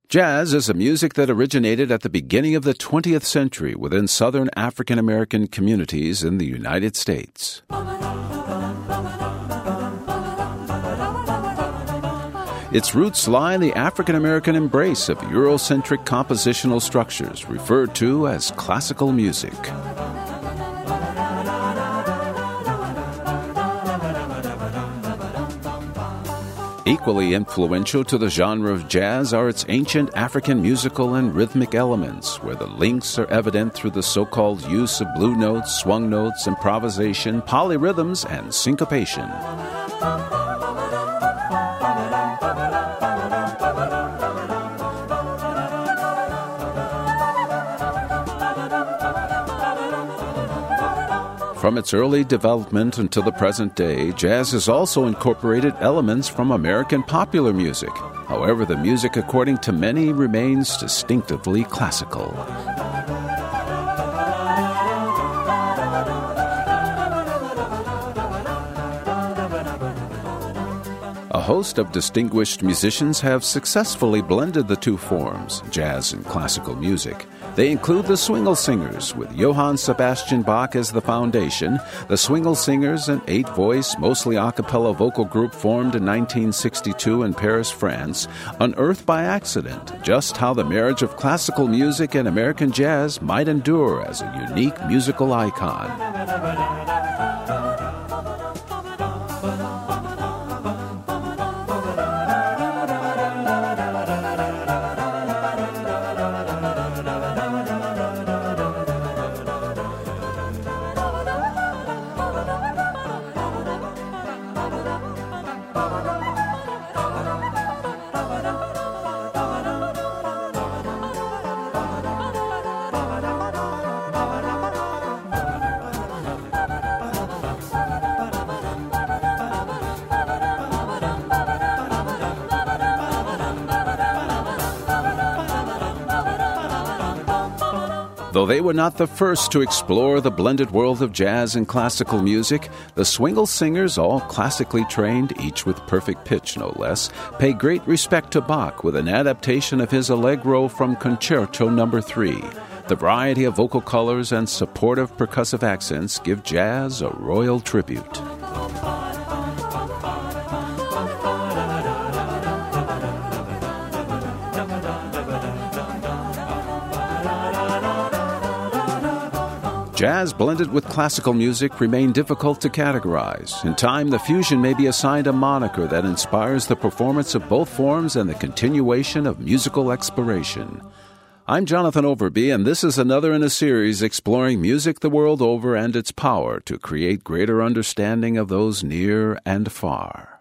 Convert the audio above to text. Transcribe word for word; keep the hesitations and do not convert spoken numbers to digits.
Jazz is a music that originated at the beginning of the twentieth century within Southern African American communities in the United States. Its roots lie in the African American embrace of Eurocentric compositional structures referred to as classical music. Equally influential to the genre of jazz are its ancient African musical and rhythmic elements, where the links are evident through the so-called use of blue notes, swung notes, improvisation, polyrhythms, and syncopation. From its early development until the present day, jazz has also incorporated elements from American popular music. However, the music, according to many, remains distinctively classical. A host of distinguished musicians have successfully blended the two forms, jazz and classical music. They include the Swingle Singers, with Johann Sebastian Bach as the foundation. The Swingle Singers, an eight-voice, mostly a cappella vocal group formed in nineteen sixty-two in Paris, France, unearthed by accident just how the marriage of classical music and American jazz might endure as a unique musical icon. Though they were not the first to explore the blended world of jazz and classical music, the Swingle Singers, all classically trained, each with perfect pitch no less, pay great respect to Bach with an adaptation of his Allegro from Concerto Number three. The variety of vocal colors and supportive percussive accents give jazz a royal tribute. Jazz blended with classical music remain difficult to categorize. In time, the fusion may be assigned a moniker that inspires the performance of both forms and the continuation of musical exploration. I'm Jonathan Overby, and this is another in a series exploring music the world over and its power to create greater understanding of those near and far.